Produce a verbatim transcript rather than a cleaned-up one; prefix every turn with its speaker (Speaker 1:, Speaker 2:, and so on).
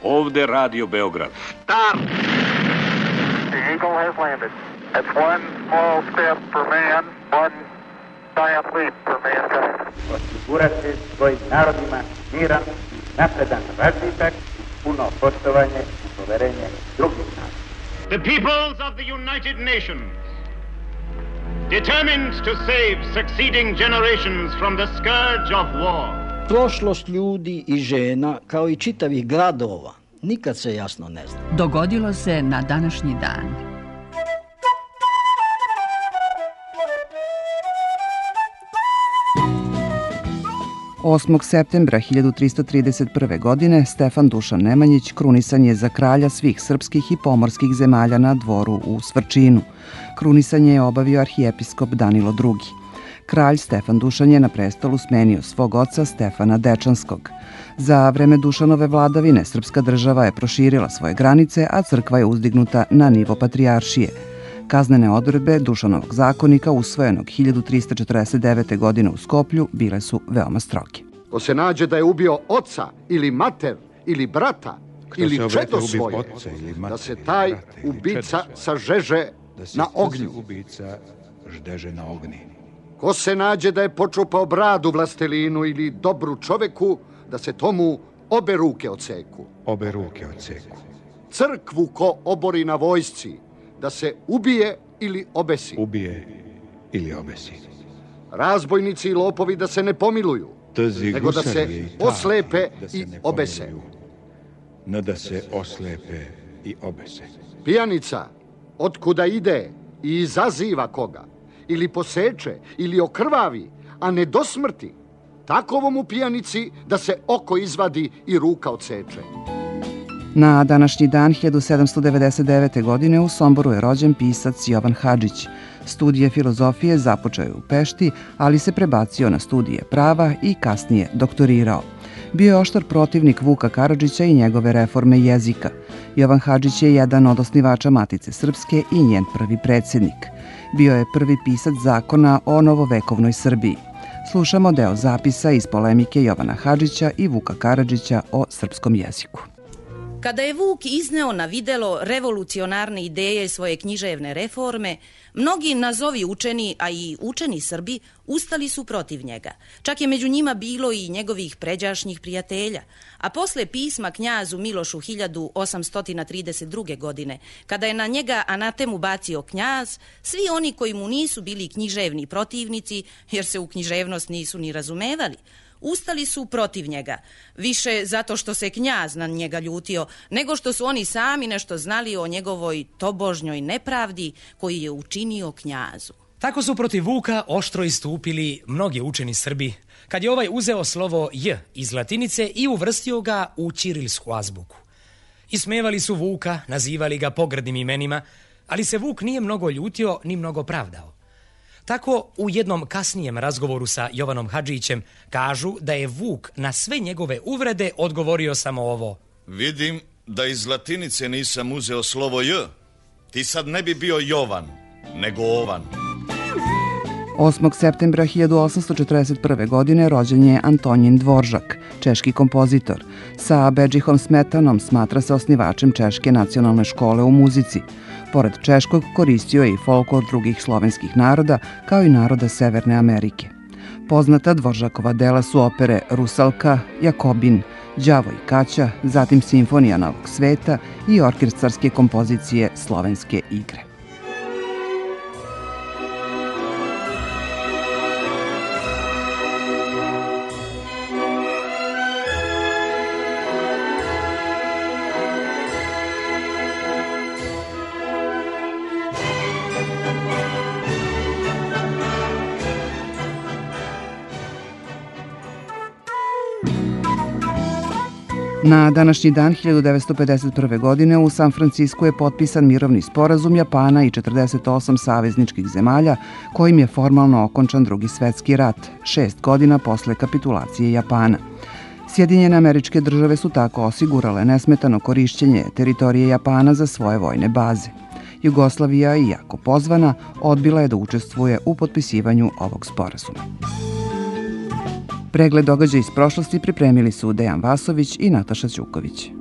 Speaker 1: Ovde Radio Beograd.
Speaker 2: Start! The Eagle has landed. It's one small step for man, one giant leap for mankind.
Speaker 3: Osigurati svojim narodima miran, napredan razvitak, puno poštovanje i poverenje drugih naroda.
Speaker 4: The peoples of the United Nations, determined to save succeeding generations from the scourge of war.
Speaker 5: Prošlost ljudi i žena, kao i čitavih gradova, nikad se jasno ne zna.
Speaker 6: Dogodilo se na današnji dan.
Speaker 7: osmog septembra hiljadu tristo trideset prve. godine Stefan Dušan Nemanjić krunisan je za kralja svih srpskih i pomorskih zemalja na dvoru u Svrčinu. Krunisanje je obavio arhijepiskop Danilo drugi. Kralj Stefan Dušan je na prestolu smenio svog oca Stefana Dečanskog. Za vreme Dušanove vladavine srpska država je proširila svoje granice, a crkva je uzdignuta na nivo patrijaršije. Kaznene odredbe Dušanovog zakonika, usvojenog hiljadu tristo četrdeset devete. godine u Skoplju, bile su veoma stroge.
Speaker 8: Ko se nađe da je ubio oca ili mater ili brata ili čedo svoje, da se taj ubica sažeže na ognju. Ko se nađe da je počupao bradu vlastelinu ili dobru čoveku, da se tomu obe ruke odseku.
Speaker 9: Obe ruke odseku.
Speaker 8: Crkvu ko obori na vojsci, da se ubije ili obesi.
Speaker 9: Ubije ili obesi.
Speaker 8: Razbojnici i lopovi da se ne pomiluju, nego da se oslepe i obese.
Speaker 9: Ne da se oslepe i obese.
Speaker 8: Pijanica, otkuda ide i izaziva koga, ili poseče, ili okrvavi, a ne do smrti, takovom u pijanici da se oko izvadi i ruka odseče.
Speaker 7: Na današnji dan hiljadu sedamsto devedeset devete. godine u Somboru je rođen pisac Jovan Hadžić. Studije filozofije započeo je u Pešti, ali se prebacio na studije prava i kasnije doktorirao. Bio je oštar protivnik Vuka Karadžića i njegove reforme jezika. Jovan Hadžić je jedan od osnivača Matice Srpske i njen prvi predsjednik. Bio je prvi pisac zakona o novovekovnoj Srbiji. Slušamo deo zapisa iz polemike Jovana Hadžića i Vuka Karadžića o srpskom jeziku.
Speaker 10: Kada je Vuk izneo na videlo revolucionarne ideje svoje književne reforme, mnogi nazovi učeni, a i učeni Srbi, ustali su protiv njega. Čak je među njima bilo i njegovih pređašnjih prijatelja. A posle pisma knjazu Milošu hiljadu osamsto trideset druge. godine, kada je na njega anatemu bacio knjaz, svi oni koji mu nisu bili književni protivnici, jer se u književnost nisu ni razumevali, ustali su protiv njega, više zato što se knjaz na njega ljutio, nego što su oni sami nešto znali o njegovoj tobožnjoj nepravdi koju je učinio knjazu.
Speaker 11: Tako su protiv Vuka oštro istupili mnogi učeni Srbi, kad je ovaj uzeo slovo J iz latinice i uvrstio ga u ćirilsku azbuku. Ismevali su Vuka, nazivali ga pogrdnim imenima, ali se Vuk nije mnogo ljutio ni mnogo pravdao. Tako u jednom kasnijem razgovoru sa Jovanom Hadžićem kažu da je Vuk na sve njegove uvrede odgovorio samo ovo:
Speaker 12: Vidim da iz latinice nisam uzeo slovo J. Ti sad ne bi bio Jovan, nego Ovan.
Speaker 7: osmog septembra hiljadu osamsto četrdeset prve. godine rođen je Antonin Dvoržak, češki kompozitor. Sa Bedžihom Smetanom smatra se osnivačem Češke nacionalne škole u muzici. Pored češkog koristio je i folklor drugih slovenskih naroda, kao i naroda Severne Amerike. Poznata Dvoržakova dela su opere Rusalka, Jakobin, Đavo i Kaća, zatim Simfonija Novog sveta i orkestrarske kompozicije Slovenske igre. Na današnji dan hiljadu devetsto pedeset prve. godine u San Francisku je potpisan mirovni sporazum Japana i četrdeset osam savezničkih zemalja, kojim je formalno okončan Drugi svetski rat, šest godina posle kapitulacije Japana. Sjedinjene Američke Države su tako osigurale nesmetano korišćenje teritorije Japana za svoje vojne baze. Jugoslavija, iako pozvana, odbila je da učestvuje u potpisivanju ovog sporazuma. Pregled događaja iz prošlosti pripremili su Dejan Vasović i Nataša Ćuković.